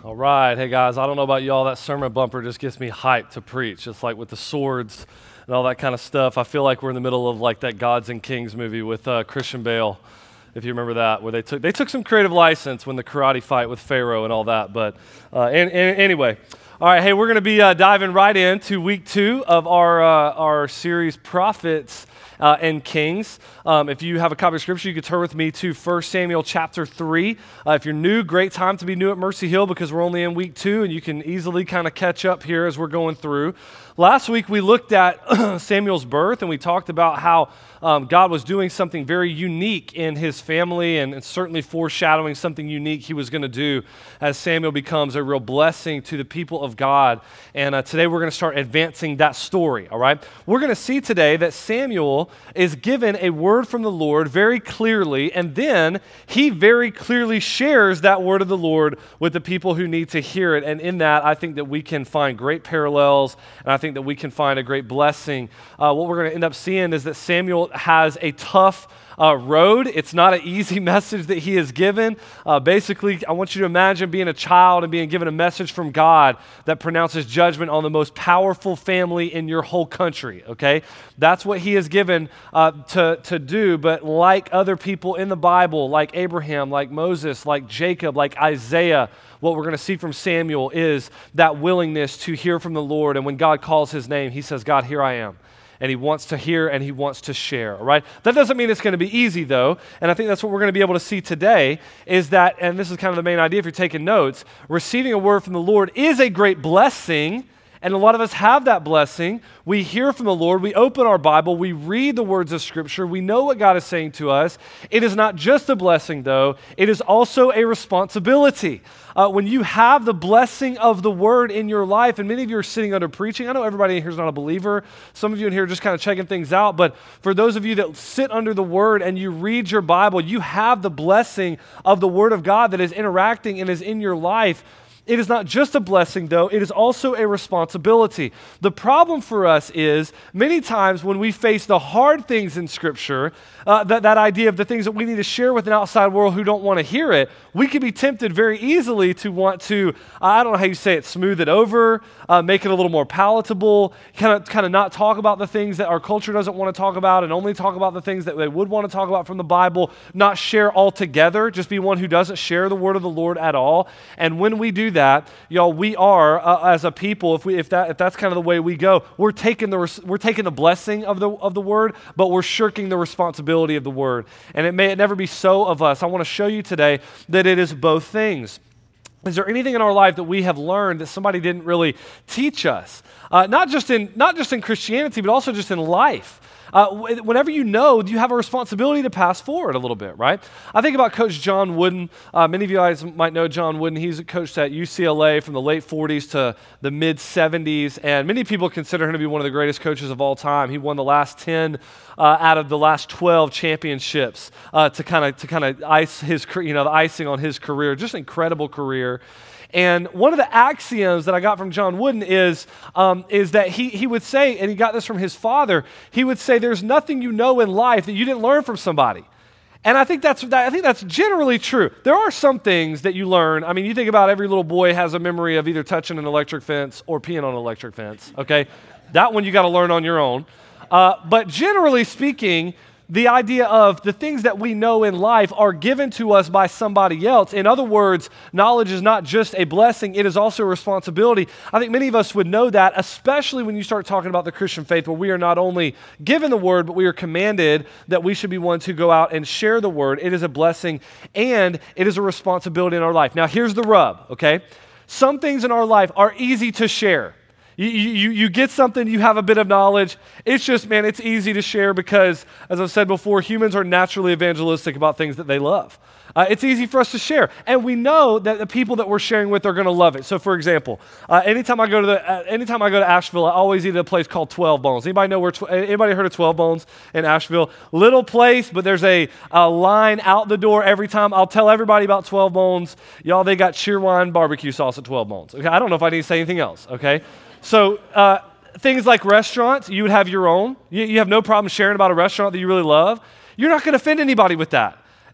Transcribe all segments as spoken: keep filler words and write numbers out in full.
All right. Hey, guys, I don't know about y'all. That sermon bumper just gets me hyped to preach. It's like with the swords and all that kind of stuff. I feel like we're in the middle of like that Gods and Kings movie with uh, Christian Bale, if you remember that, where they took they took some creative license when the karate fight with Pharaoh and all that. But uh, and, and anyway, all right. Hey, we're going to be uh, diving right into week two of our uh, our series, Prophets uh, and Kings. Um, if you have a copy of Scripture, you can turn with me to First Samuel chapter three. Uh, if you're new, great time to be new at Mercy Hill because we're only in week two, and you can easily kind of catch up here as we're going through. Last week, we looked at Samuel's birth, and we talked about how um, God was doing something very unique in his family, and, and certainly foreshadowing something unique he was going to do as Samuel becomes a real blessing to the people of God. And uh, today, we're going to start advancing that story, all right? We're going to see today that Samuel is given a word from the Lord very clearly, and then he very clearly shares that word of the Lord with the people who need to hear it. And in that, I think that we can find great parallels, and I think that we can find a great blessing. Uh, what we're going to end up seeing is that Samuel has a tough uh, road. It's not an easy message that he is given. Uh, basically, I want you to imagine being a child and being given a message from God that pronounces judgment on the most powerful family in your whole country, okay? That's what he is given uh, to, to do, but like other people in the Bible, like Abraham, like Moses, like Jacob, like Isaiah, what we're going to see from Samuel is that willingness to hear from the Lord. And when God calls his name, he says, God, here I am. And he wants to hear and he wants to share, all right? That doesn't mean it's going to be easy, though. And I think that's what we're going to be able to see today is that, and this is kind of the main idea if you're taking notes, receiving a word from the Lord is a great blessing. And a lot of us have that blessing. We hear from the Lord. We open our Bible. We read the words of Scripture. We know what God is saying to us. It is not just a blessing, though. It is also a responsibility. Uh, when you have the blessing of the Word in your life, and many of you are sitting under preaching. I know everybody in here is not a believer. Some of you in here are just kind of checking things out. But for those of you that sit under the Word and you read your Bible, you have the blessing of the Word of God that is interacting and is in your life. It is not just a blessing, though. It is also a responsibility. The problem for us is many times when we face the hard things in Scripture, uh, that, that idea of the things that we need to share with an outside world who don't want to hear it, we can be tempted very easily to want to, I don't know how you say it, smooth it over, uh, make it a little more palatable, kind of kind of not talk about the things that our culture doesn't want to talk about and only talk about the things that they would want to talk about from the Bible, not share altogether, just be one who doesn't share the word of the Lord at all. And when we do that, that, y'all, we are uh, as a people. If we, if that, if that's kind of the way we go, we're taking the res- we're taking the blessing of the of the word, but we're shirking the responsibility of the word. And it may it never be so of us. I want to show you today that it is both things. Is there anything in our life that we have learned that somebody didn't really teach us? Uh, not just in not just in Christianity, but also just in life. Uh, whenever you know, you have a responsibility to pass forward a little bit, right? I think about Coach John Wooden. Uh, many of you guys might know John Wooden. He's a coach at U C L A from the late forties to the mid seventies, and many people consider him to be one of the greatest coaches of all time. He won the last ten uh, out of the last twelve championships uh, to kind of to kind of ice his, you know, the icing on his career. Just an incredible career. And one of the axioms that I got from John Wooden is, um, is that he, he would say, and he got this from his father, he would say, there's nothing you know in life that you didn't learn from somebody. And I think that's that, I think that's generally true. There are some things that you learn. I mean, you think about every little boy has a memory of either touching an electric fence or peeing on an electric fence, okay? That one you got to learn on your own. Uh, but generally speaking, the idea of the things that we know in life are given to us by somebody else. In other words, knowledge is not just a blessing, it is also a responsibility. I think many of us would know that, especially when you start talking about the Christian faith, where we are not only given the word, but we are commanded that we should be ones who go out and share the word. It is a blessing, and it is a responsibility in our life. Now, here's the rub, okay? Some things in our life are easy to share. You, you, you get something, you have a bit of knowledge. It's just, man, it's easy to share because, as I've said before, humans are naturally evangelistic about things that they love. Uh, it's easy for us to share. And we know that the people that we're sharing with are going to love it. So, for example, uh, anytime I go to the, uh, anytime I go to Asheville, I always eat at a place called twelve Bones. Anybody know where, tw- anybody heard of twelve Bones in Asheville? Little place, but there's a, a line out the door every time. I'll tell everybody about twelve Bones. Y'all, they got Cheerwine barbecue sauce at twelve Bones. Okay, I don't know if I need to say anything else, okay? So uh, things like restaurants, you would have your own. You, you have no problem sharing about a restaurant that you really love. You're not going to offend anybody with that.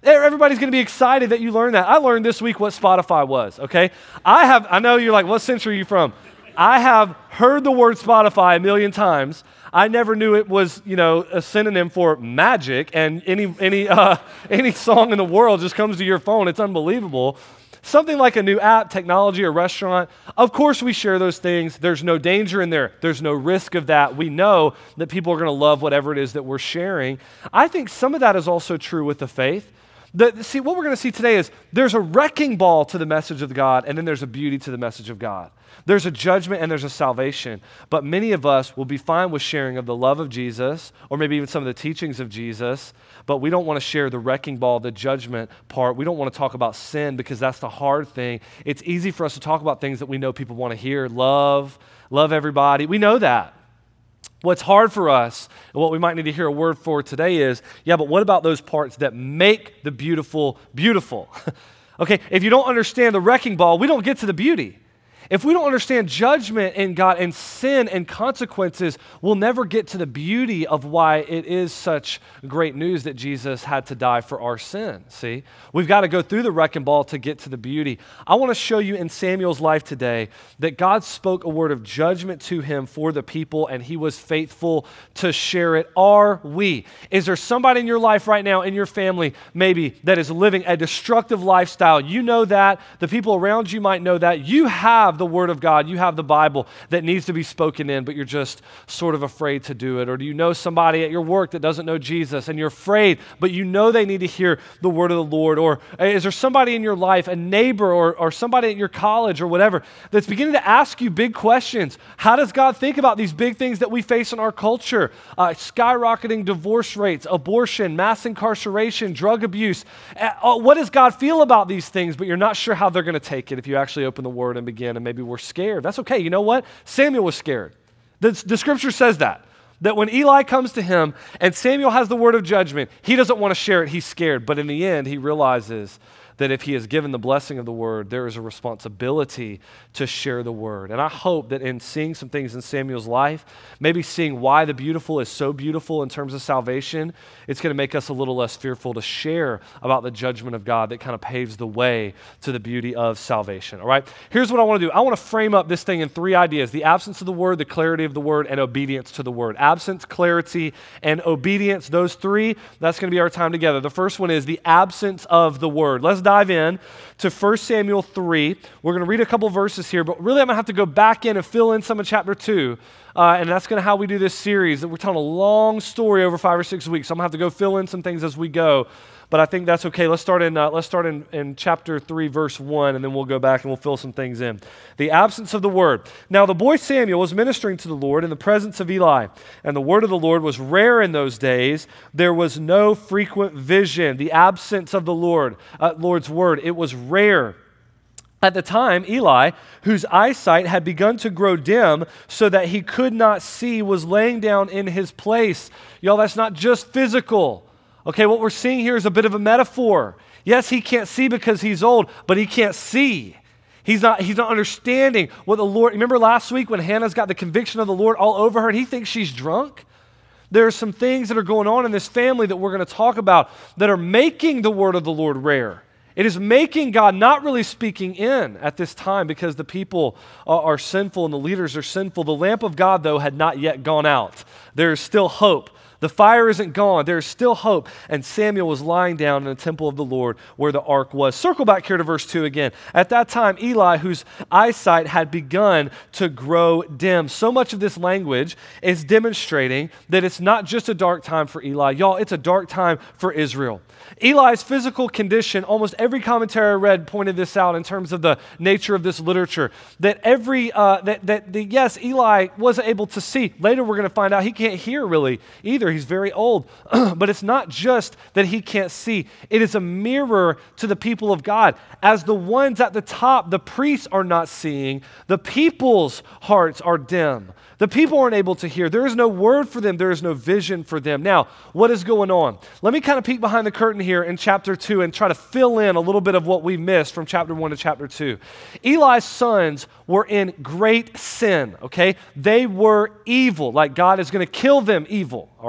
Everybody's going to be excited that you learned that. I learned this week what Spotify was, okay? I have, I know you're like, what century are you from? I have heard the word Spotify a million times. I never knew it was, you know, a synonym for magic, and any any uh, any song in the world just comes to your phone. It's unbelievable. Something like a new app, technology, a restaurant. Of course we share those things. There's no danger in there. There's no risk of that. We know that people are going to love whatever it is that we're sharing. I think some of that is also true with the faith. The, see, what we're going to see today is there's a wrecking ball to the message of God, and then there's a beauty to the message of God. There's a judgment and there's a salvation. But many of us will be fine with sharing of the love of Jesus, or maybe even some of the teachings of Jesus, but we don't want to share the wrecking ball, the judgment part. We don't want to talk about sin because that's the hard thing. It's easy for us to talk about things that we know people want to hear. Love, love everybody. We know that. What's hard for us, and what we might need to hear a word for today is, yeah, but what about those parts that make the beautiful beautiful? Okay, if you don't understand the wrecking ball, we don't get to the beauty. If we don't understand judgment in God and sin and consequences, we'll never get to the beauty of why it is such great news that Jesus had to die for our sin, see? We've got to go through the wrecking ball to get to the beauty. I want to show you in Samuel's life today that God spoke a word of judgment to him for the people, and he was faithful to share it. Are we? Is there somebody in your life right now, in your family, maybe, that is living a destructive lifestyle? You know that. The people around you might know that. You have the Word of God, you have the Bible that needs to be spoken in, but you're just sort of afraid to do it. Or do you know somebody at your work that doesn't know Jesus and you're afraid, but you know they need to hear the word of the Lord? Or is there somebody in your life, a neighbor or, or somebody at your college or whatever, that's beginning to ask you big questions? How does God think about these big things that we face in our culture? Uh, skyrocketing divorce rates, abortion, mass incarceration, drug abuse. Uh, what does God feel about these things? But you're not sure how they're going to take it if you actually open the Word and begin, and maybe we're scared. That's okay. You know what? Samuel was scared. The, the scripture says that. That when Eli comes to him and Samuel has the word of judgment, he doesn't want to share it. He's scared. But in the end, he realizes that if he has given the blessing of the word, there is a responsibility to share the word. And I hope that in seeing some things in Samuel's life, maybe seeing why the beautiful is so beautiful in terms of salvation, it's going to make us a little less fearful to share about the judgment of God that kind of paves the way to the beauty of salvation. All right? Here's what I want to do. I want to frame up this thing in three ideas: the absence of the word, the clarity of the word, and obedience to the word. Absence, clarity, and obedience. Those three, that's going to be our time together. The first one is the absence of the word. Let's dive in to First Samuel three. We're going to read a couple verses here, but really I'm going to have to go back in and fill in some of chapter two. Uh, and that's kind of how we do this series. We're telling a long story over five or six weeks. So I'm going to have to go fill in some things as we go. But I think that's okay. Let's start in uh, let's start in, in chapter three, verse one, and then we'll go back and we'll fill some things in. The absence of the word. Now the boy Samuel was ministering to the Lord in the presence of Eli, and the word of the Lord was rare in those days. There was no frequent vision. The absence of the Lord, uh, Lord's word, it was rare. At the time, Eli, whose eyesight had begun to grow dim so that he could not see, was laying down in his place. Y'all, that's not just physical. Okay, what we're seeing here is a bit of a metaphor. Yes, he can't see because he's old, but he can't see. He's not, he's not understanding what the Lord... Remember last week when Hannah's got the conviction of the Lord all over her and he thinks she's drunk? There are some things that are going on in this family that we're going to talk about that are making the word of the Lord rare. It is making God not really speaking in at this time because the people are, are sinful and the leaders are sinful. The lamp of God, though, had not yet gone out. There is still hope. The fire isn't gone. There is still hope. And Samuel was lying down in the temple of the Lord where the ark was. Circle back here to verse two again. At that time, Eli, whose eyesight had begun to grow dim. So much of this language is demonstrating that it's not just a dark time for Eli. Y'all, it's a dark time for Israel. Eli's physical condition, almost every commentary I read pointed this out in terms of the nature of this literature. That every, uh, that, that the, yes, Eli wasn't able to see. Later we're going to find out he can't hear really either. He's very old. But it's not just that he can't see. It is a mirror to the people of God. As the ones at the top, the priests are not seeing, the people's hearts are dim. The people aren't able to hear. There is no word for them. There is no vision for them. Now, what is going on? Let me kind of peek behind the curtain here in chapter two and try to fill in a little bit of what we missed from chapter one to chapter two. Eli's sons were in great sin, okay? They were evil, like God is going to kill them evil, all right?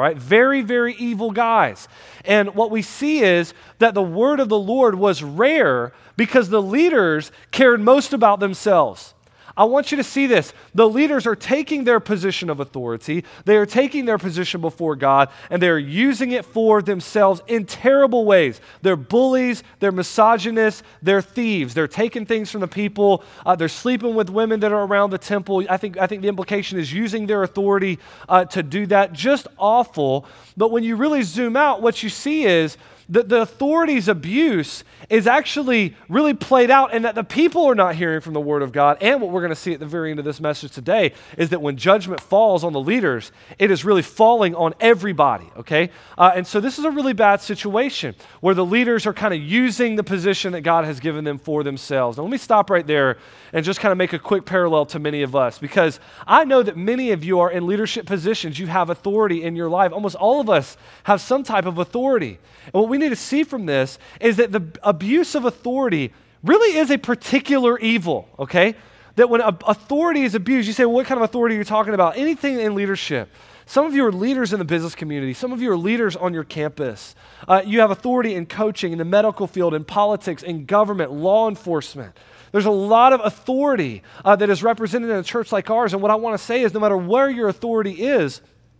right? Very, very evil guys. And what we see is that the word of the Lord was rare because the leaders cared most about themselves. I want you to see this. The leaders are taking their position of authority, they are taking their position before God, and they are using it for themselves in terrible ways. They're bullies, they're misogynists, they're thieves. They're taking things from the people, uh, they're sleeping with women that are around the temple. I think, I think the implication is using their authority uh, to do that. Just awful. But when you really zoom out, what you see is that the authority's abuse is actually really played out, and that the people are not hearing from the Word of God. And what we're going to see at the very end of this message today is that when judgment falls on the leaders, it is really falling on everybody, okay? Uh, and so this is a really bad situation where the leaders are kind of using the position that God has given them for themselves. Now let me stop right there and just kind of make a quick parallel to many of us, because I know that many of you are in leadership positions. You have authority in your life. Almost all of us have some type of authority. And what we need to see from this is that the abuse of authority really is a particular evil, okay? That when authority is abused, you say, well, what kind of authority are you talking about? Anything in leadership. Some of you are leaders in the business community. Some of you are leaders on your campus. Uh, you have authority in coaching, in the medical field, in politics, in government, law enforcement. There's a lot of authority uh, that is represented in a church like ours. And what I want to say is no matter where your authority is,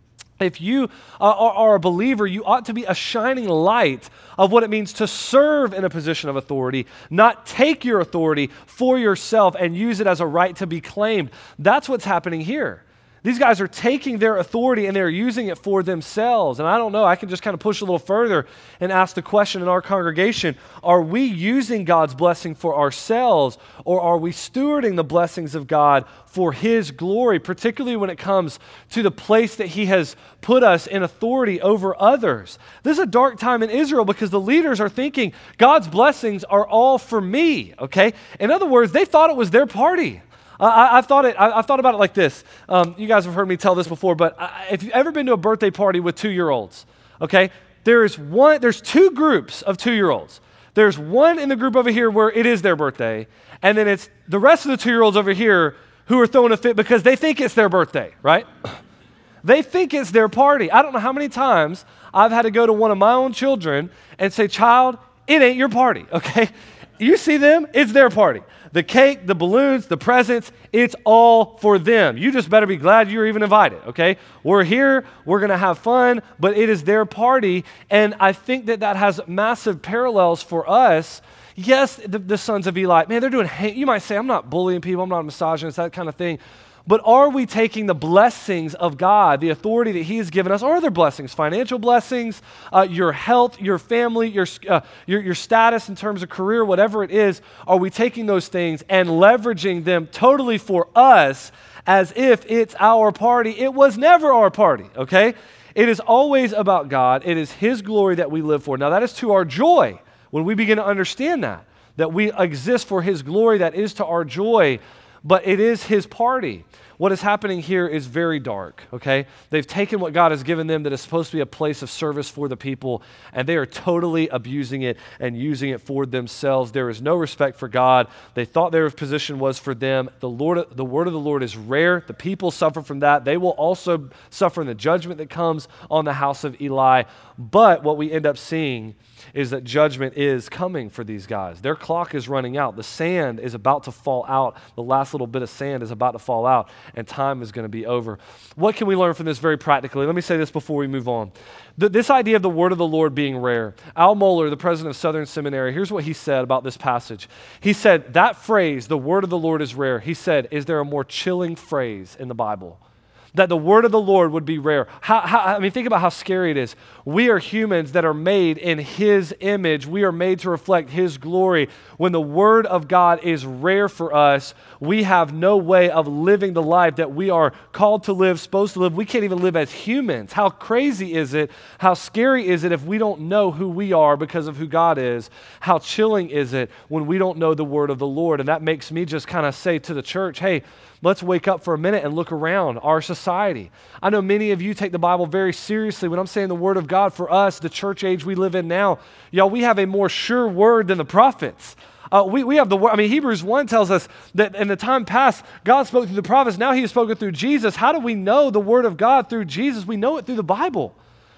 if you uh, are, are a believer, you ought to be a shining light of what it means to serve in a position of authority, not take your authority for yourself and use it as a right to be claimed. That's what's happening here. These guys are taking their authority and they're using it for themselves. And I don't know, I can just kind of push a little further and ask the question in our congregation, are we using God's blessing for ourselves, or are we stewarding the blessings of God for His glory, particularly when it comes to the place that He has put us in authority over others? This is a dark time in Israel because the leaders are thinking God's blessings are all for me, okay? In other words, they thought it was their party. Uh, I, I've thought it. I, I've thought about it like this. Um, you guys have heard me tell this before, but I, if you've ever been to a birthday party with two-year-olds, okay, there's one. There's two groups of two-year-olds. There's one in the group over here where it is their birthday, and then it's the rest of the two-year-olds over here who are throwing a fit because they think it's their birthday, right? They think it's their party. I don't know how many times I've had to go to one of my own children and say, "Child, it ain't your party, okay? You see them, it's their party. The cake, the balloons, the presents, it's all for them. You just better be glad you're even invited, okay? We're here, we're going to have fun, but it is their party." And I think that that has massive parallels for us. Yes, the, the sons of Eli, man, they're doing, you might say, I'm not bullying people, I'm not a misogynist, that kind of thing. But are we taking the blessings of God, the authority that He has given us, or other blessings, financial blessings, uh, your health, your family, your, uh, your your status in terms of career, whatever it is, are we taking those things and leveraging them totally for us as if it's our party? It was never our party, okay? It is always about God. It is His glory that we live for. Now that is to our joy when we begin to understand that, that we exist for His glory, that is to our joy. But it is His party. What is happening here is very dark, okay? They've taken what God has given them that is supposed to be a place of service for the people, and they are totally abusing it and using it for themselves. There is no respect for God. They thought their position was for them. The Lord, the word of the Lord is rare. The people suffer from that. They will also suffer in the judgment that comes on the house of Eli. But what we end up seeing is that judgment is coming for these guys. Their clock is running out. The sand is about to fall out. The last little bit of sand is about to fall out, and time is going to be over. What can we learn from this very practically? Let me say this before we move on. The, this idea of the word of the Lord being rare. Al Mohler, the president of Southern Seminary, here's what he said about this passage. He said, that phrase, the word of the Lord is rare, he said, is there a more chilling phrase in the Bible? That the word of the Lord would be rare. How, how, I mean, think about how scary it is. We are humans that are made in His image. We are made to reflect His glory. When the word of God is rare for us, we have no way of living the life that we are called to live, supposed to live. We can't even live as humans. How crazy is it? How scary is it if we don't know who we are because of who God is? How chilling is it when we don't know the word of the Lord? And that makes me just kind of say to the church, hey, let's wake up for a minute and look around our society. I know many of you take the Bible very seriously. When I'm saying the word of God for us, the church age we live in now, y'all, we have a more sure word than the prophets. Uh, we, we have the word. I mean, Hebrews one tells us that in the time past, God spoke through the prophets. Now He has spoken through Jesus. How do we know the word of God through Jesus? We know it through the Bible.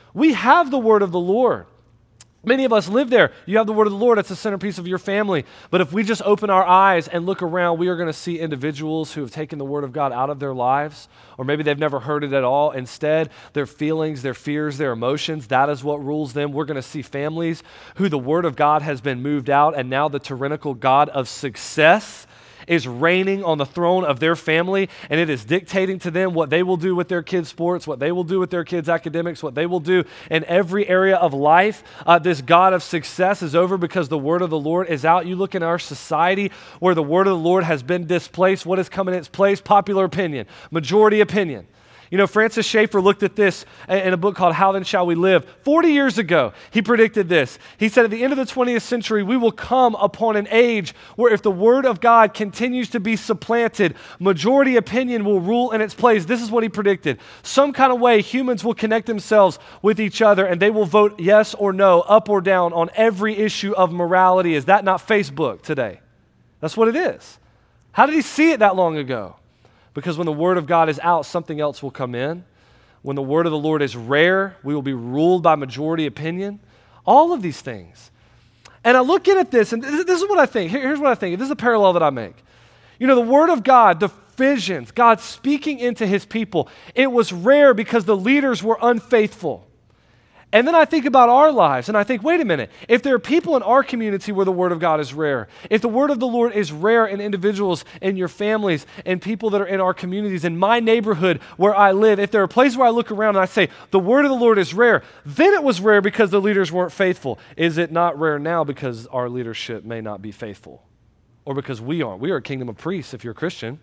We have the word of the Lord. Many of us live there. You have the word of the Lord. That's the centerpiece of your family. But if we just open our eyes and look around, we are going to see individuals who have taken the word of God out of their lives, or maybe they've never heard it at all. Instead, their feelings, their fears, their emotions, that is what rules them. We're going to see families who the word of God has been moved out, and now the tyrannical God of success is reigning on the throne of their family, and it is dictating to them what they will do with their kids' sports, what they will do with their kids' academics, what they will do in every area of life. Uh, this God of success is over because the word of the Lord is out. You look in our society where the word of the Lord has been displaced. What has come in its place? Popular opinion, majority opinion. You know, Francis Schaeffer looked at this in a book called How Then Shall We Live? forty years ago, he predicted this. He said at the end of the twentieth century, we will come upon an age where if the word of God continues to be supplanted, majority opinion will rule in its place. This is what he predicted. Some kind of way humans will connect themselves with each other and they will vote yes or no, up or down on every issue of morality. Is that not Facebook today? That's what it is. How did he see it that long ago? Because when the word of God is out, something else will come in. When the word of the Lord is rare, we will be ruled by majority opinion. All of these things. And I look in at this, and this, this is what I think. Here, here's what I think. This is a parallel that I make. You know, the word of God, the visions, God speaking into his people, it was rare because the leaders were unfaithful. And then I think about our lives, and I think, wait a minute, if there are people in our community where the word of God is rare, if the word of the Lord is rare in individuals, in your families, and people that are in our communities, in my neighborhood where I live, if there are places where I look around and I say, the word of the Lord is rare, then it was rare because the leaders weren't faithful. Is it not rare now because our leadership may not be faithful? Or because we aren't? We are a kingdom of priests if you're a Christian.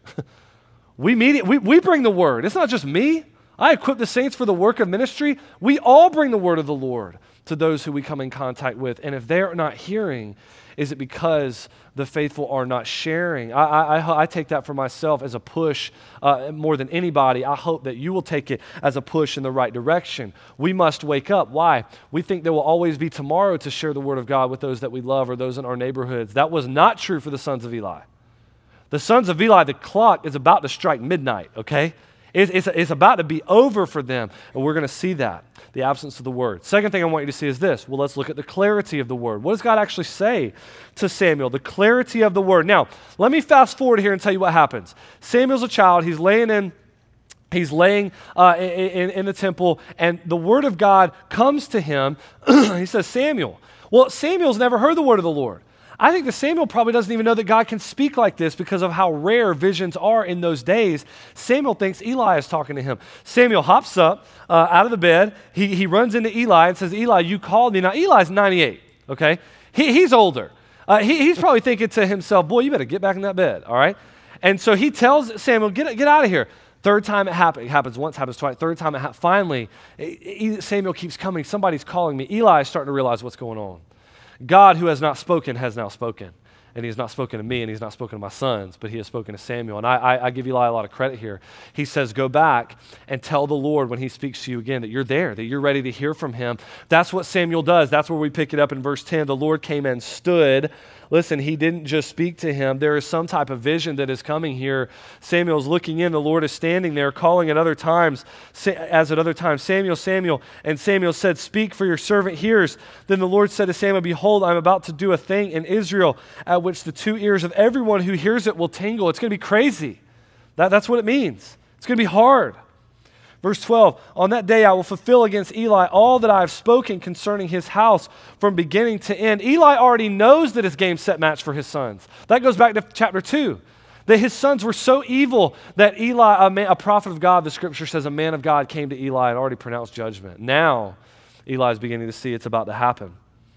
we, meet, we, we bring the word. It's not just me. I equip the saints for the work of ministry. We all bring the word of the Lord to those who we come in contact with. And if they're not hearing, is it because the faithful are not sharing? I, I, I take that for myself as a push uh, more than anybody. I hope that you will take it as a push in the right direction. We must wake up. Why? We think there will always be tomorrow to share the word of God with those that we love or those in our neighborhoods. That was not true for the sons of Eli. The sons of Eli, the clock is about to strike midnight, okay? It's, it's, it's about to be over for them, and we're going to see that, the absence of the word. Second thing I want you to see is this. Well, let's look at the clarity of the word. What does God actually say to Samuel? The clarity of the word. Now, let me fast forward here and tell you what happens. Samuel's a child. He's laying in He's laying uh, in, in the temple, and the word of God comes to him. He says, Samuel. Well, Samuel's never heard the word of the Lord. I think that Samuel probably doesn't even know that God can speak like this because of how rare visions are in those days. Samuel thinks Eli is talking to him. Samuel hops up uh, out of the bed. He, he runs into Eli and says, Eli, you called me. Now, Eli's ninety-eight, okay? He, he's older. Uh, he, he's probably thinking to himself, boy, you better get back in that bed, all right? And so he tells Samuel, get, get out of here. Third time it happens. It happens once, happens twice. Third time it happens. Finally, Samuel keeps coming. Somebody's calling me. Eli is starting to realize what's going on. God, who has not spoken, has now spoken. And he has not spoken to me, and he's not spoken to my sons, but he has spoken to Samuel. And I, I, I give Eli a lot of credit here. He says, go back and tell the Lord when he speaks to you again that you're there, that you're ready to hear from him. That's what Samuel does. That's where we pick it up in verse ten. The Lord came and stood. Listen, he didn't just speak to him. There is some type of vision that is coming here. Samuel's looking in. The Lord is standing there, calling at other times, as at other times, Samuel, Samuel. And Samuel said, speak, for your servant hears. Then the Lord said to Samuel, behold, I'm about to do a thing in Israel at which the two ears of everyone who hears it will tingle. It's going to be crazy. That, that's what it means. It's going to be hard. Verse twelve, on that day I will fulfill against Eli all that I have spoken concerning his house from beginning to end. Eli already knows that his game set match for his sons. That goes back to chapter two. That his sons were so evil that Eli, a, man, a prophet of God, the scripture says a man of God came to Eli and already pronounced judgment. Now Eli is beginning to see it's about to happen.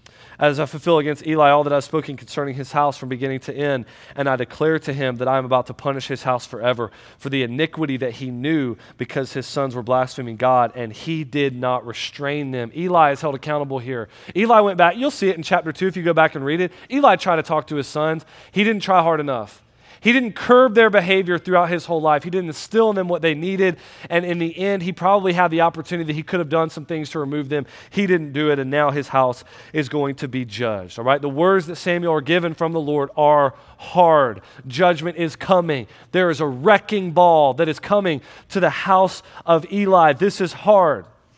As I fulfill against Eli all that I've spoken concerning his house from beginning to end, and I declare to him that I am about to punish his house forever for the iniquity that he knew because his sons were blaspheming God, and he did not restrain them. Eli is held accountable here. Eli went back. You'll see it in chapter two if you go back and read it. Eli tried to talk to his sons. He didn't try hard enough. He didn't curb their behavior throughout his whole life. He didn't instill in them what they needed. And in the end, he probably had the opportunity. He could have done some things to remove them. He didn't do it, and now his house is going to be judged. All right? The words that Samuel are given from the Lord are hard. Judgment is coming. There is a wrecking ball that is coming to the house of Eli. This is hard.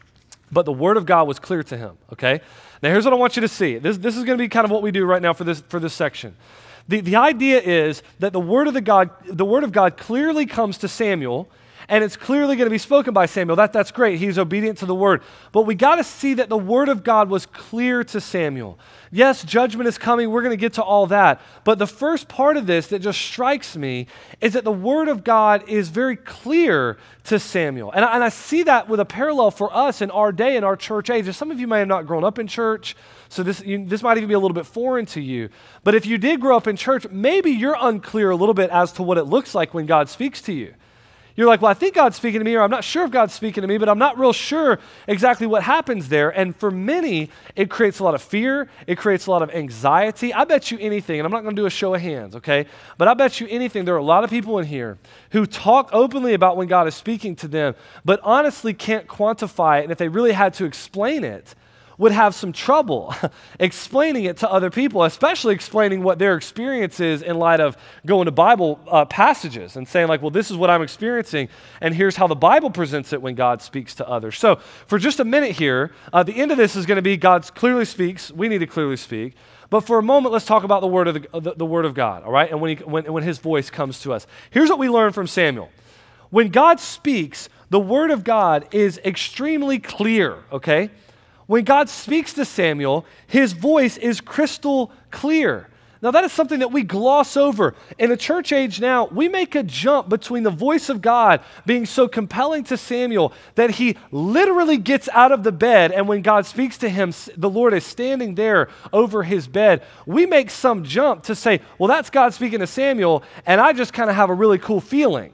but the word of God was clear to him, okay? Now here's what I want you to see. This, this is going to be kind of what we do right now for this, for this section. The, the idea is that the word of the God, the word of God clearly comes to Samuel, and it's clearly going to be spoken by Samuel. That, that's great. He's obedient to the word. But we got to see that the word of God was clear to Samuel. Yes, judgment is coming. We're going to get to all that. But the first part of this that just strikes me is that the word of God is very clear to Samuel. And I, and I see that with a parallel for us in our day, in our church age. And some of you may have not grown up in church, so this, you, this might even be a little bit foreign to you. But if you did grow up in church, maybe you're unclear a little bit as to what it looks like when God speaks to you. You're like, well, I think God's speaking to me, or I'm not sure if God's speaking to me, but I'm not real sure exactly what happens there. And for many, it creates a lot of fear. It creates a lot of anxiety. I bet you anything, and I'm not going to do a show of hands, okay? But I bet you anything, there are a lot of people in here who talk openly about when God is speaking to them, but honestly can't quantify it. And if they really had to explain it, would have some trouble explaining it to other people, especially explaining what their experience is in light of going to Bible uh, passages and saying like, well, this is what I'm experiencing, and here's how the Bible presents it when God speaks to others. So for just a minute here, uh, the end of this is going to be God clearly speaks. We need to clearly speak. But for a moment, let's talk about the word of the, the, the word of God, all right? And when, he, when, when his voice comes to us. Here's what we learn from Samuel. When God speaks, the word of God is extremely clear, okay? When God speaks to Samuel, his voice is crystal clear. Now, that is something that we gloss over. In the church age now, we make a jump between the voice of God being so compelling to Samuel that he literally gets out of the bed, and when God speaks to him, the Lord is standing there over his bed. We make some jump to say, well, that's God speaking to Samuel, and I just kind of have a really cool feeling.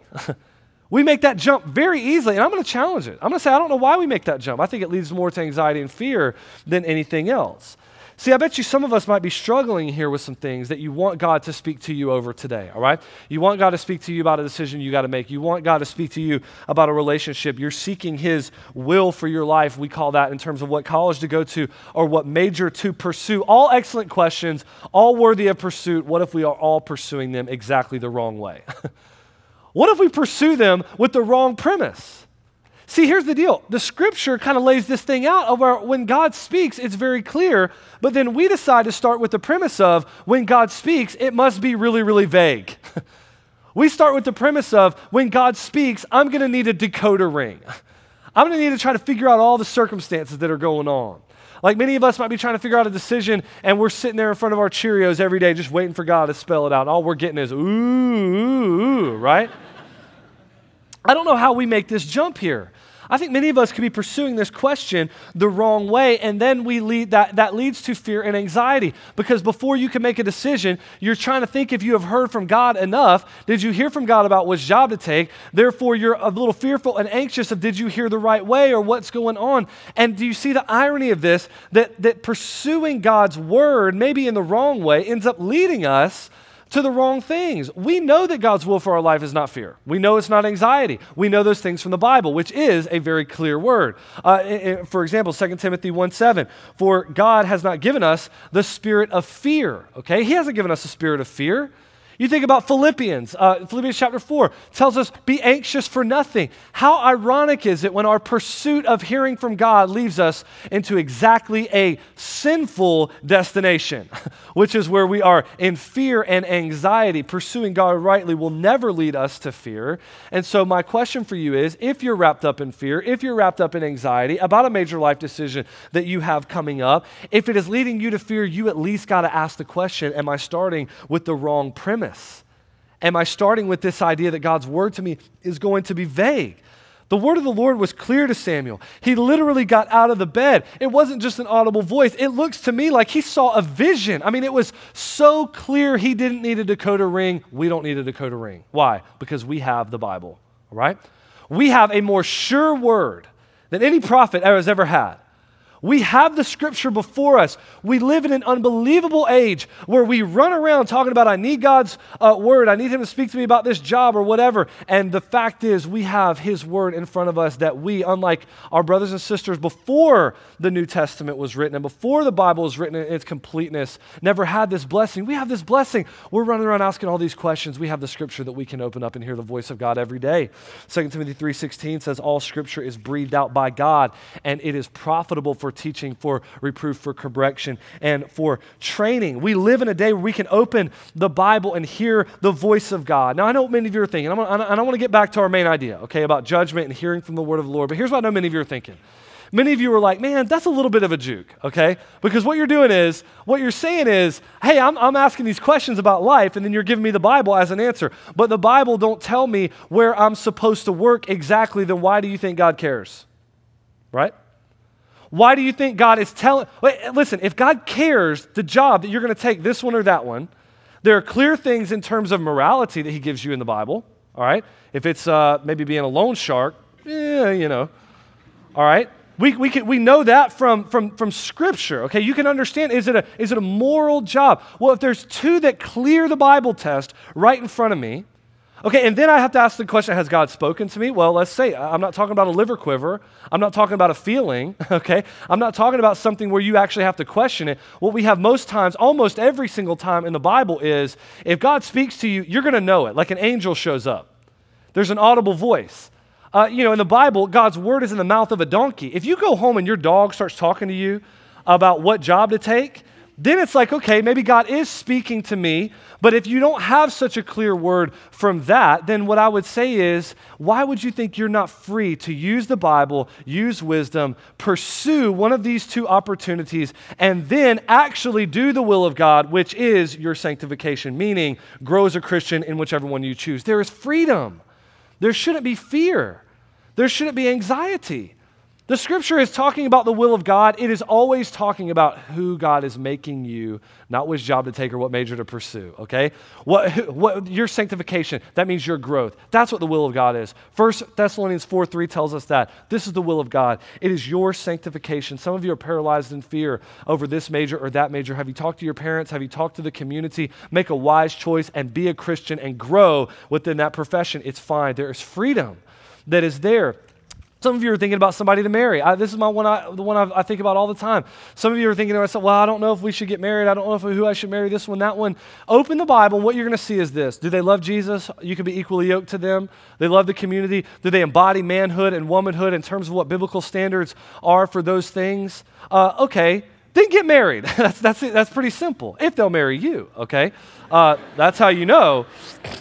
We make that jump very easily, and I'm going to challenge it. I'm going to say, I don't know why we make that jump. I think it leads more to anxiety and fear than anything else. See, I bet you some of us might be struggling here with some things that you want God to speak to you over today, all right? You want God to speak to you about a decision you got to make. You want God to speak to you about a relationship. You're seeking his will for your life. We call that in terms of what college to go to or what major to pursue. All excellent questions, all worthy of pursuit. What if we are all pursuing them exactly the wrong way? What if we pursue them with the wrong premise? See, here's the deal. The scripture kind of lays this thing out of our, when God speaks, it's very clear, but then we decide to start with the premise of when God speaks, it must be really, really vague. We start with the premise of when God speaks, I'm going to need a decoder ring. I'm going to need to try to figure out all the circumstances that are going on. Like many of us might be trying to figure out a decision, and we're sitting there in front of our Cheerios every day just waiting for God to spell it out. All we're getting is, ooh, ooh, ooh, right? I don't know how we make this jump here. I think many of us could be pursuing this question the wrong way, and then we lead that, that leads to fear and anxiety. Because before you can make a decision, you're trying to think if you have heard from God enough. Did you hear from God about which job to take? Therefore, you're a little fearful and anxious of did you hear the right way or what's going on? And do you see the irony of this? That, that pursuing God's word, maybe in the wrong way, ends up leading us to the wrong things. We know that God's will for our life is not fear. We know it's not anxiety. We know those things from the Bible, which is a very clear word. Uh, for example, Second Timothy one seven, for God has not given us the spirit of fear, okay? He hasn't given us a spirit of fear. You think about Philippians. Uh, Philippians chapter four tells us, be anxious for nothing. How ironic is it when our pursuit of hearing from God leaves us into exactly a sinful destination, which is where we are in fear and anxiety. Pursuing God rightly will never lead us to fear. And so my question for you is, if you're wrapped up in fear, if you're wrapped up in anxiety about a major life decision that you have coming up, if it is leading you to fear, you at least got to ask the question, am I starting with the wrong premise? Am I starting with this idea that God's word to me is going to be vague? The word of the Lord was clear to Samuel. He literally got out of the bed. It wasn't just an audible voice. It looks to me like he saw a vision. I mean, it was so clear he didn't need a decoder ring. We don't need a decoder ring. Why? Because we have the Bible, all right? We have a more sure word than any prophet has ever had. We have the Scripture before us. We live in an unbelievable age where we run around talking about, I need God's uh, word. I need him to speak to me about this job or whatever. And the fact is, we have his word in front of us that we, unlike our brothers and sisters before the New Testament was written and before the Bible was written in its completeness, never had this blessing. We have this blessing. We're running around asking all these questions. We have the Scripture that we can open up and hear the voice of God every day. Second Timothy three sixteen says, all Scripture is breathed out by God, and it is profitable for teaching, for reproof, for correction, and for training. We live in a day where we can open the Bible and hear the voice of God. Now, I know what many of you are thinking. I'm gonna, I don't want to get back to our main idea, okay, about judgment and hearing from the word of the Lord, but here's what I know many of you are thinking. Many of you are like, man, that's a little bit of a juke, okay? Because what you're doing is, what you're saying is, hey, I'm, I'm asking these questions about life, and then you're giving me the Bible as an answer. But the Bible don't tell me where I'm supposed to work exactly, then why do you think God cares? Right? Why do you think God is telling? Wait, listen, if God cares the job that you're going to take, this one or that one, there are clear things in terms of morality that he gives you in the Bible, all right? If it's uh, maybe being a loan shark, yeah, you know, all right? We we can, we know that from, from, from Scripture, okay? You can understand, is it, a, is it a moral job? Well, if there's two that clear the Bible test right in front of me, okay, and then I have to ask the question, has God spoken to me? Well, let's say, I'm not talking about a liver quiver. I'm not talking about a feeling, okay? I'm not talking about something where you actually have to question it. What we have most times, almost every single time in the Bible is, if God speaks to you, you're going to know it, like an angel shows up. There's an audible voice. Uh, you know, in the Bible, God's word is in the mouth of a donkey. If you go home and your dog starts talking to you about what job to take, then it's like, okay, maybe God is speaking to me, but if you don't have such a clear word from that, then what I would say is, why would you think you're not free to use the Bible, use wisdom, pursue one of these two opportunities, and then actually do the will of God, which is your sanctification, meaning grow as a Christian in whichever one you choose. There is freedom. There shouldn't be fear. There shouldn't be anxiety. The Scripture is talking about the will of God. It is always talking about who God is making you, not which job to take or what major to pursue, okay? What, what your sanctification, that means your growth. That's what the will of God is. First Thessalonians four three tells us that. This is the will of God. It is your sanctification. Some of you are paralyzed in fear over this major or that major. Have you talked to your parents? Have you talked to the community? Make a wise choice and be a Christian and grow within that profession. It's fine. There is freedom that is there. Some of you are thinking about somebody to marry. I, this is my one. I, the one I, I think about all the time. Some of you are thinking to yourself, well, I don't know if we should get married. I don't know if, who I should marry, this one, that one. Open the Bible, and what you're going to see is this. Do they love Jesus? You can be equally yoked to them. They love the community. Do they embody manhood and womanhood in terms of what biblical standards are for those things? Uh, okay, then get married. that's, that's, it. That's pretty simple, if they'll marry you, okay? Uh, that's how you know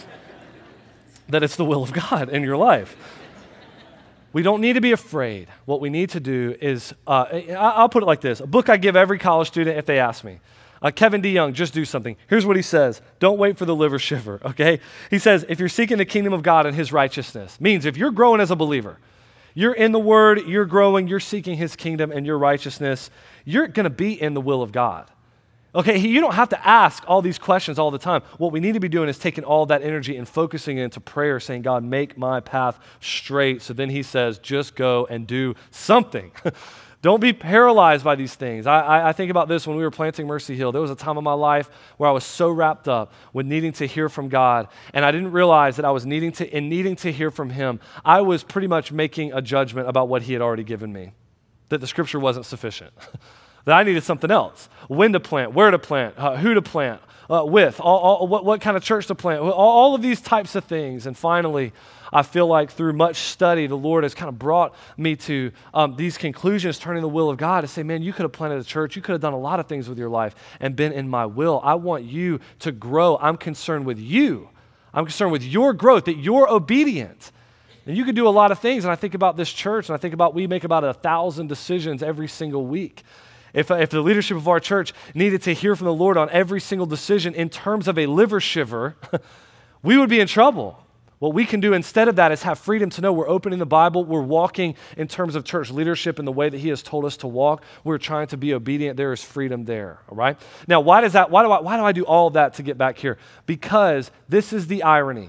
that it's the will of God in your life. We don't need to be afraid. What we need to do is, uh, I'll put it like this, a book I give every college student if they ask me. Uh, Kevin DeYoung, Just Do Something. Here's what he says. Don't wait for the liver shiver, okay? He says, if you're seeking the kingdom of God and his righteousness, means if you're growing as a believer, you're in the Word, you're growing, you're seeking his kingdom and your righteousness, you're going to be in the will of God. Okay, you don't have to ask all these questions all the time. What we need to be doing is taking all that energy and focusing it into prayer, saying, God, make my path straight. So then he says, just go and do something. Don't be paralyzed by these things. I, I, I think about this when we were planting Mercy Hill. There was a time in my life where I was so wrapped up with needing to hear from God, and I didn't realize that I was needing to, in needing to hear from him, I was pretty much making a judgment about what he had already given me, that the Scripture wasn't sufficient. That I needed something else. When to plant, where to plant, uh, who to plant, uh, with, all, all, what, what kind of church to plant, all, all of these types of things. And finally, I feel like through much study, the Lord has kind of brought me to um, these conclusions, turning the will of God to say, man, you could have planted a church. You could have done a lot of things with your life and been in my will. I want you to grow. I'm concerned with you. I'm concerned with your growth, that you're obedient. And you can do a lot of things. And I think about this church, and I think about we make about a thousand decisions every single week. If, if the leadership of our church needed to hear from the Lord on every single decision in terms of a liver shiver, we would be in trouble. What we can do instead of that is have freedom to know we're opening the Bible, we're walking in terms of church leadership in the way that he has told us to walk. We're trying to be obedient. There is freedom there, all right? Now, why does that, why do I, why do I do all of that to get back here? Because this is the irony.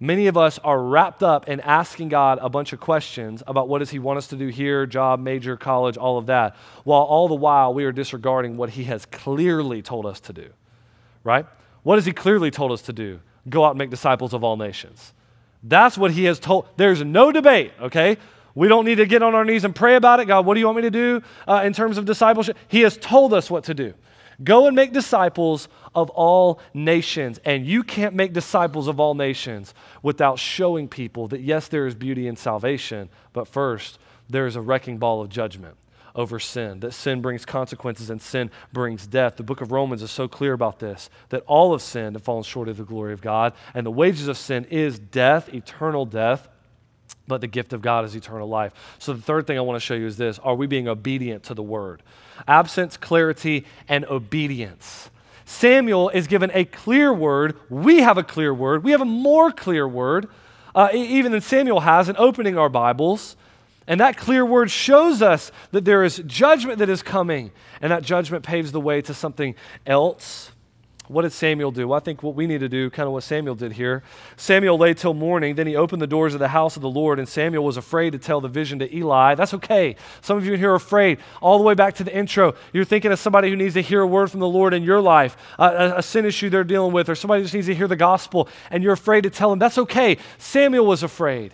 Many of us are wrapped up in asking God a bunch of questions about what does he want us to do here, job, major, college, all of that, while all the while we are disregarding what he has clearly told us to do, right? What has he clearly told us to do? Go out and make disciples of all nations. That's what he has told. There's no debate, okay? We don't need to get on our knees and pray about it. God, what do you want me to do uh, in terms of discipleship? He has told us what to do. Go and make disciples of all nations. And you can't make disciples of all nations without showing people that, yes, there is beauty in salvation, but first, there is a wrecking ball of judgment over sin, that sin brings consequences and sin brings death. The book of Romans is so clear about this, that all have sinned and fallen short of the glory of God, and the wages of sin is death, eternal death, but the gift of God is eternal life. So the third thing I want to show you is this: are we being obedient to the word? Absence, clarity, and obedience. Samuel is given a clear word. We have a clear word. We have a more clear word, uh, even than Samuel has in opening our Bibles. And that clear word shows us that there is judgment that is coming, and that judgment paves the way to something else. What did Samuel do? Well, I think what we need to do, kind of what Samuel did here. Samuel lay till morning, then he opened the doors of the house of the Lord, and Samuel was afraid to tell the vision to Eli. That's okay. Some of you in here are afraid. All the way back to the intro, you're thinking of somebody who needs to hear a word from the Lord in your life, a, a sin issue they're dealing with, or somebody just needs to hear the gospel, and you're afraid to tell them. That's okay. Samuel was afraid.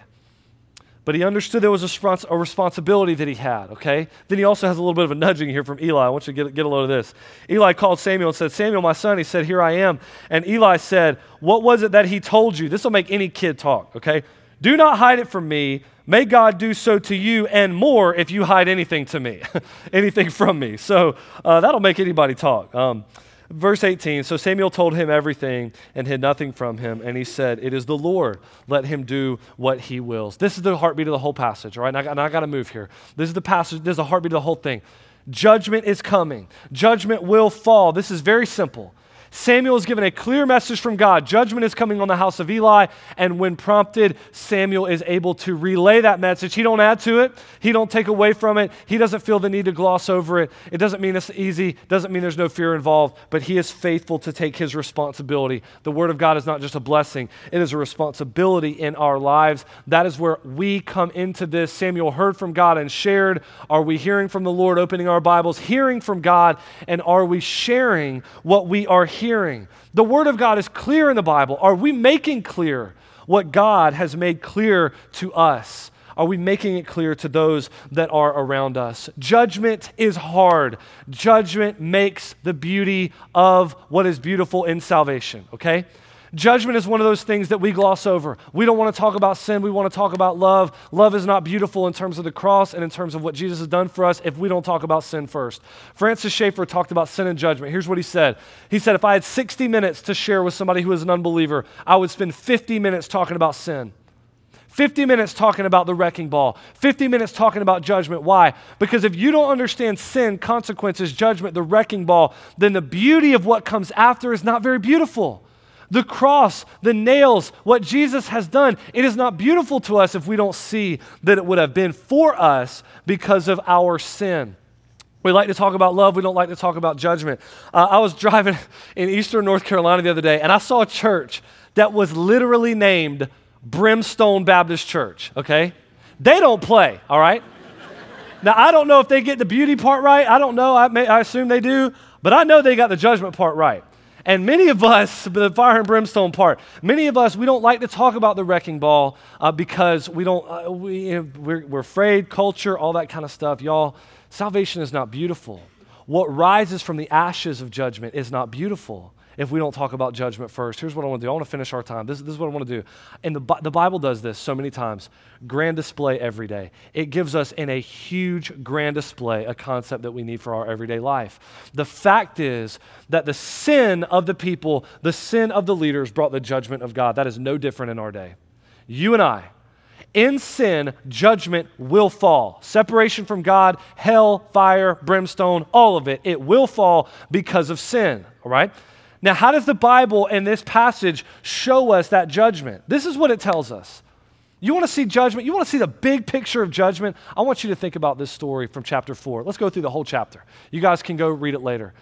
But he understood there was a, respons- a responsibility that he had, okay? Then he also has a little bit of a nudging here from Eli. I want you to get, get a load of this. Eli called Samuel and said, Samuel, my son. He said, here I am. And Eli said, what was it that he told you? This will make any kid talk, okay? Do not hide it from me. May God do so to you and more if you hide anything to me, anything from me. So uh, that'll make anybody talk. Um, Verse eighteen, so Samuel told him everything and hid nothing from him, and he said, it is the Lord, let him do what he wills. This is the heartbeat of the whole passage, all right? And I, I got to move here. This is the passage, this is the heartbeat of the whole thing. Judgment is coming. Judgment will fall. This is very simple. Samuel is given a clear message from God. Judgment is coming on the house of Eli, and when prompted, Samuel is able to relay that message. He don't add to it. He don't take away from it. He doesn't feel the need to gloss over it. It doesn't mean it's easy. Doesn't mean there's no fear involved, but he is faithful to take his responsibility. The word of God is not just a blessing. It is a responsibility in our lives. That is where we come into this. Samuel heard from God and shared. Are we hearing from the Lord, opening our Bibles, hearing from God, and are we sharing what we are hearing? Hearing. The Word of God is clear in the Bible. Are we making clear what God has made clear to us? Are we making it clear to those that are around us? Judgment is hard. Judgment makes the beauty of what is beautiful in salvation, okay? Judgment is one of those things that we gloss over. We don't want to talk about sin. We want to talk about love. Love is not beautiful in terms of the cross and in terms of what Jesus has done for us if we don't talk about sin first. Francis Schaeffer talked about sin and judgment. Here's what he said. He said, if I had sixty minutes to share with somebody who is an unbeliever, I would spend fifty minutes talking about sin. fifty minutes talking about the wrecking ball. fifty minutes talking about judgment. Why? Because if you don't understand sin, consequences, judgment, the wrecking ball, then the beauty of what comes after is not very beautiful. The cross, the nails, what Jesus has done, it is not beautiful to us if we don't see that it would have been for us because of our sin. We like to talk about love. We don't like to talk about judgment. Uh, I was driving in eastern North Carolina the other day, and I saw a church that was literally named Brimstone Baptist Church, okay? They don't play, all right? Now, I don't know if they get the beauty part right. I don't know. I, may, I assume they do. But I know they got the judgment part right. And many of us, the fire and brimstone part, many of us, we don't like to talk about the wrecking ball uh, because we don't, uh, we, you know, we're, we're afraid, culture, all that kind of stuff. Y'all, salvation is not beautiful. What rises from the ashes of judgment is not beautiful if we don't talk about judgment first. Here's what I want to do. I want to finish our time. This, this is what I want to do. And the, the Bible does this so many times. Grand display every day. It gives us in a huge grand display a concept that we need for our everyday life. The fact is that the sin of the people, the sin of the leaders brought the judgment of God. That is no different in our day. You and I, in sin, judgment will fall. Separation from God, hell, fire, brimstone, all of it, it will fall because of sin, all right? Now, how does the Bible in this passage show us that judgment? This is what it tells us. You want to see judgment? You want to see the big picture of judgment? I want you to think about this story from chapter four. Let's go through the whole chapter. You guys can go read it later.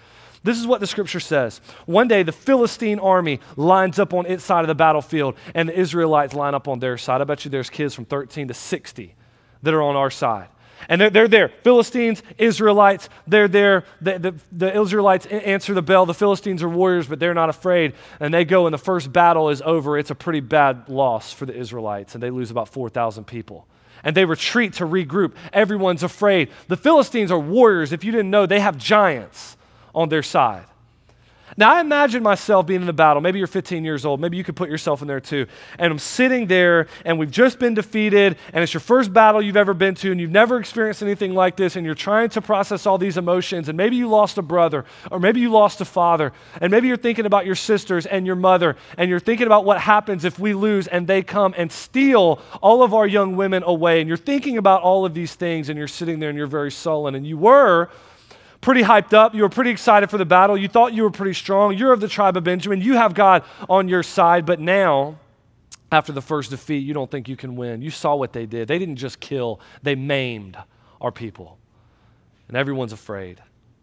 This is what the scripture says. One day, the Philistine army lines up on its side of the battlefield, and the Israelites line up on their side. I bet you there's kids from thirteen to sixty that are on our side. And they're, they're there. Philistines, Israelites, they're there. The, the, the Israelites answer the bell. The Philistines are warriors, but they're not afraid. And they go, and the first battle is over. It's a pretty bad loss for the Israelites, and they lose about four thousand people. And they retreat to regroup. Everyone's afraid. The Philistines are warriors. If you didn't know, they have giants on their side. Now, I imagine myself being in the battle. Maybe you're fifteen years old. Maybe you could put yourself in there too. And I'm sitting there, and we've just been defeated, and it's your first battle you've ever been to, and you've never experienced anything like this, and you're trying to process all these emotions, and maybe you lost a brother, or maybe you lost a father, and maybe you're thinking about your sisters and your mother, and you're thinking about what happens if we lose and they come and steal all of our young women away, and you're thinking about all of these things, and you're sitting there, and you're very sullen, and you were pretty hyped up. You were pretty excited for the battle. You thought you were pretty strong. You're of the tribe of Benjamin. You have God on your side. But now, after the first defeat, you don't think you can win. You saw what they did. They didn't just kill. They maimed our people. And everyone's afraid.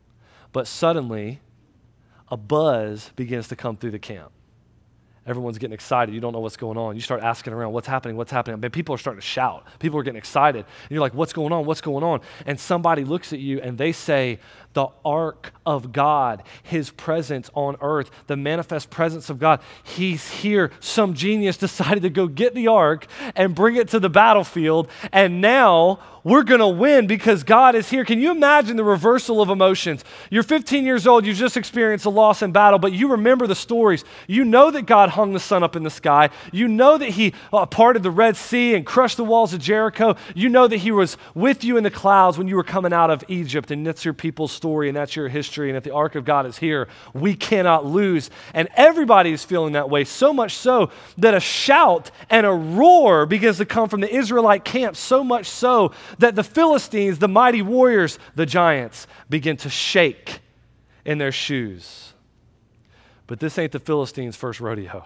But suddenly, a buzz begins to come through the camp. Everyone's getting excited. You don't know what's going on. You start asking around, what's happening, what's happening? I mean, people are starting to shout. People are getting excited. And you're like, what's going on, what's going on? And somebody looks at you and they say, the ark of God, his presence on earth, the manifest presence of God, he's here. Some genius decided to go get the ark and bring it to the battlefield. And now we're going to win because God is here. Can you imagine the reversal of emotions? You're fifteen years old. You just experienced a loss in battle, but you remember the stories. You know that God hung the sun up in the sky. You know that he uh, parted the Red Sea and crushed the walls of Jericho. You know that he was with you in the clouds when you were coming out of Egypt, and that's your people's story, and that's your history. And if the ark of God is here, we cannot lose. And everybody is feeling that way, so much so that a shout and a roar begins to come from the Israelite camp, so much so that the Philistines, the mighty warriors, the giants, begin to shake in their shoes. But this ain't the Philistines' first rodeo.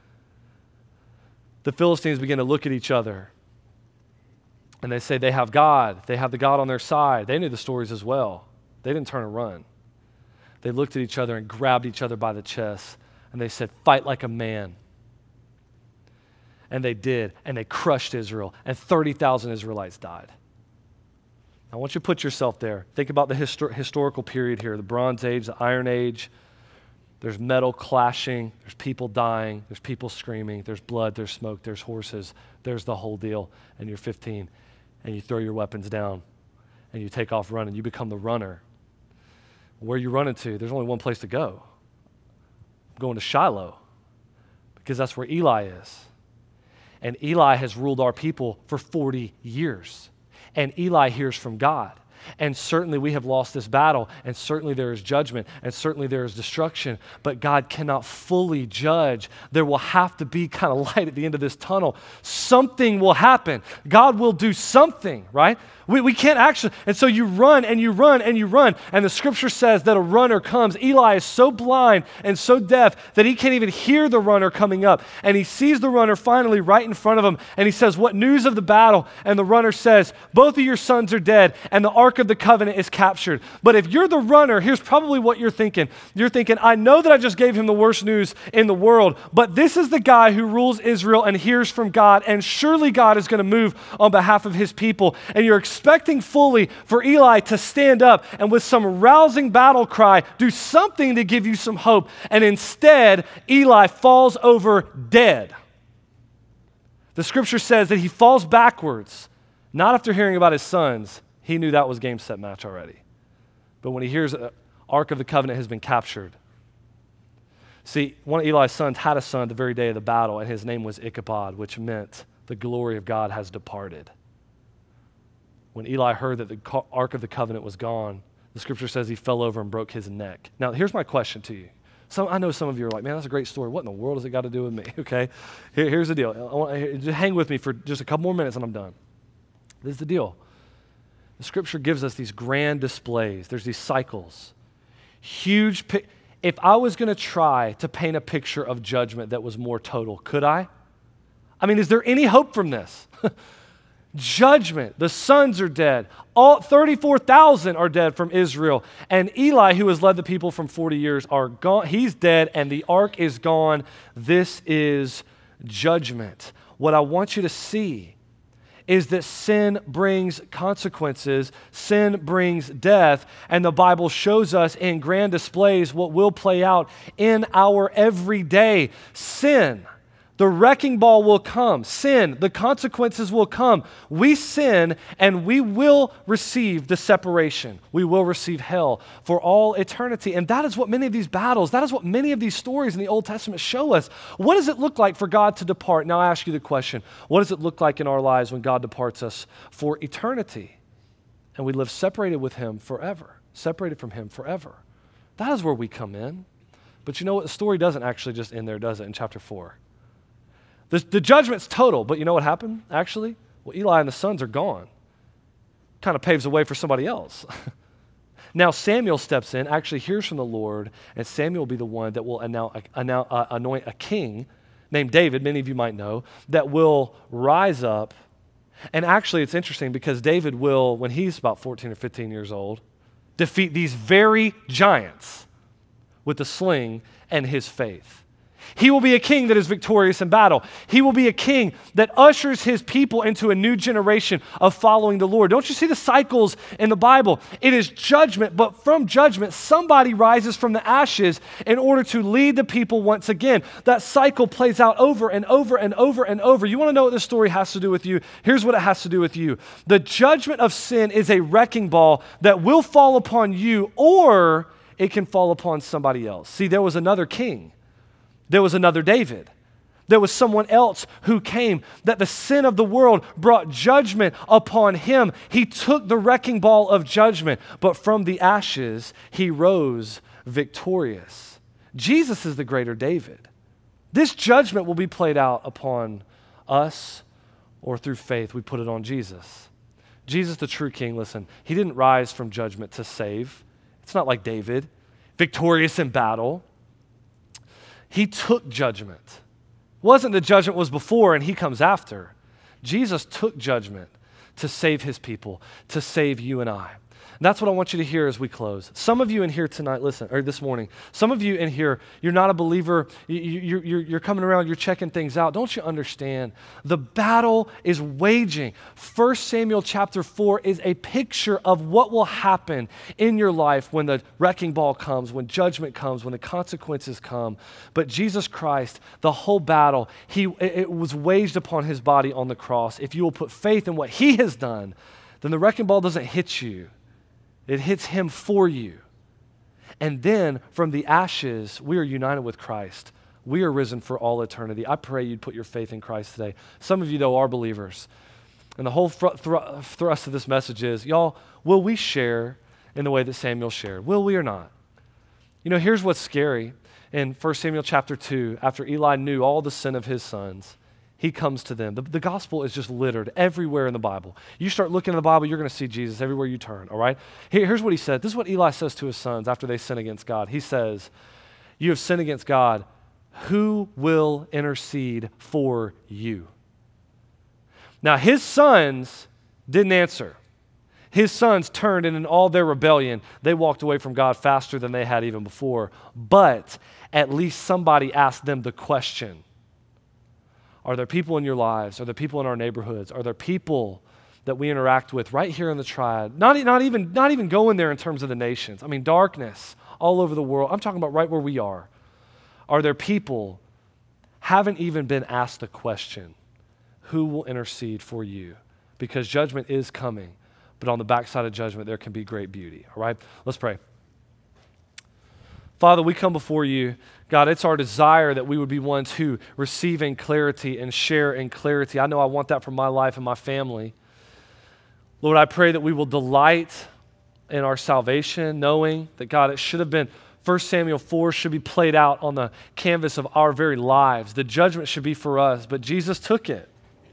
The Philistines begin to look at each other, and they say they have God. They have the God on their side. They knew the stories as well. They didn't turn and run. They looked at each other and grabbed each other by the chest, and they said, fight like a man. And they did, and they crushed Israel, and thirty thousand Israelites died. I want you to put yourself there. Think about the histor- historical period here, the Bronze Age, the Iron Age. There's metal clashing. There's people dying. There's people screaming. There's blood. There's smoke. There's horses. There's the whole deal. And you're fifteen, and you throw your weapons down, and you take off running. You become the runner. Where are you running to? There's only one place to go. I'm going to Shiloh, because that's where Eli is. And Eli has ruled our people for forty years. And Eli hears from God. And certainly we have lost this battle, and certainly there is judgment, and certainly there is destruction, but God cannot fully judge. There will have to be kind of light at the end of this tunnel. Something will happen. God will do something, right? We, we can't actually, and so you run and you run and you run, and the scripture says that a runner comes. Eli is so blind and so deaf that he can't even hear the runner coming up, and he sees the runner finally right in front of him, and he says, what news of the battle? And the runner says, both of your sons are dead, and the ark of the covenant is captured. But if you're the runner, here's probably what you're thinking. You're thinking, I know that I just gave him the worst news in the world, but this is the guy who rules Israel and hears from God, and surely God is going to move on behalf of his people. And you're expecting fully for Eli to stand up and with some rousing battle cry, do something to give you some hope. And instead, Eli falls over dead. The scripture says that he falls backwards, not after hearing about his sons. He knew that was game, set, match already. But when he hears the Ark of the Covenant has been captured. See, one of Eli's sons had a son the very day of the battle, and his name was Ichabod, which meant the glory of God has departed. When Eli heard that the Ark of the Covenant was gone, the scripture says he fell over and broke his neck. Now, here's my question to you. Some, I know some of you are like, man, that's a great story. What in the world has it got to do with me? Okay, Here, here's the deal. I want, just hang with me for just a couple more minutes and I'm done. This is the deal. The scripture gives us these grand displays. There's these cycles. Huge. Pi- if I was going to try to paint a picture of judgment that was more total, could I? I mean, is there any hope from this? Judgment. The sons are dead. All thirty-four thousand are dead from Israel. And Eli, who has led the people from forty years, are gone. He's dead, and the ark is gone. This is judgment. What I want you to see is that sin brings consequences, sin brings death, and the Bible shows us in grand displays what will play out in our everyday sin. The wrecking ball will come. Sin, the consequences will come. We sin and we will receive the separation. We will receive hell for all eternity. And that is what many of these battles, that is what many of these stories in the Old Testament show us. What does it look like for God to depart? Now I ask you the question, what does it look like in our lives when God departs us for eternity? And we live separated with Him forever, separated from Him forever. That is where we come in. But you know what? The story doesn't actually just end there, does it, in chapter four? The, the judgment's total, but you know what happened, actually? Well, Eli and the sons are gone. Kind of paves the way for somebody else. Now Samuel steps in, actually hears from the Lord, and Samuel will be the one that will announce, announce, uh, anoint a king named David, many of you might know, that will rise up. And actually it's interesting because David will, when he's about fourteen or fifteen years old, defeat these very giants with the sling and his faith. He will be a king that is victorious in battle. He will be a king that ushers his people into a new generation of following the Lord. Don't you see the cycles in the Bible? It is judgment, but from judgment, somebody rises from the ashes in order to lead the people once again. That cycle plays out over and over and over and over. You want to know what this story has to do with you? Here's what it has to do with you. The judgment of sin is a wrecking ball that will fall upon you, or it can fall upon somebody else. See, there was another king. There was another David. There was someone else who came that the sin of the world brought judgment upon him. He took the wrecking ball of judgment, but from the ashes he rose victorious. Jesus is the greater David. This judgment will be played out upon us or through faith. We put it on Jesus. Jesus, the true king, listen, he didn't rise from judgment to save. It's not like David, victorious in battle. He took judgment. It wasn't the judgment was before and he comes after. Jesus took judgment to save his people, to save you and I. And that's what I want you to hear as we close. Some of you in here tonight, listen, or this morning, some of you in here, you're not a believer, you, you, you're, you're coming around, you're checking things out. Don't you understand? The battle is waging. First Samuel chapter four is a picture of what will happen in your life when the wrecking ball comes, when judgment comes, when the consequences come. But Jesus Christ, the whole battle, he, it was waged upon his body on the cross. If you will put faith in what he has done, then the wrecking ball doesn't hit you. It hits him for you. And then from the ashes, we are united with Christ. We are risen for all eternity. I pray you'd put your faith in Christ today. Some of you, though, are believers. And the whole thr- thr- thrust of this message is, y'all, will we share in the way that Samuel shared? Will we or not? You know, here's what's scary. In First Samuel chapter two, after Eli knew all the sin of his sons, he comes to them. The, the gospel is just littered everywhere in the Bible. You start looking in the Bible, you're going to see Jesus everywhere you turn, all right? Here, here's what he said. This is what Eli says to his sons after they sin against God. He says, you have sinned against God. Who will intercede for you? Now, his sons didn't answer. His sons turned, and in all their rebellion, they walked away from God faster than they had even before. But at least somebody asked them the question. Are there people in your lives? Are there people in our neighborhoods? Are there people that we interact with right here in the triad? Not, not, even, not even going there in terms of the nations. I mean, darkness all over the world. I'm talking about right where we are. Are there people haven't even been asked the question, who will intercede for you? Because judgment is coming, but on the backside of judgment, there can be great beauty. All right? Let's pray. Father, we come before you. God, it's our desire that we would be ones who receive in clarity and share in clarity. I know I want that for my life and my family. Lord, I pray that we will delight in our salvation, knowing that, God, it should have been, First Samuel four should be played out on the canvas of our very lives. The judgment should be for us, but Jesus took it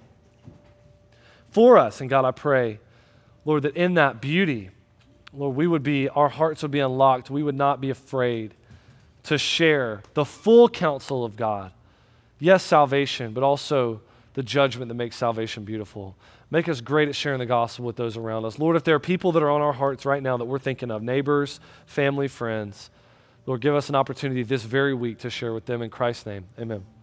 for us. And God, I pray, Lord, that in that beauty, Lord, we would be, our hearts would be unlocked. We would not be afraid to share the full counsel of God. Yes, salvation, but also the judgment that makes salvation beautiful. Make us great at sharing the gospel with those around us. Lord, if there are people that are on our hearts right now that we're thinking of, neighbors, family, friends, Lord, give us an opportunity this very week to share with them. In Christ's name, amen.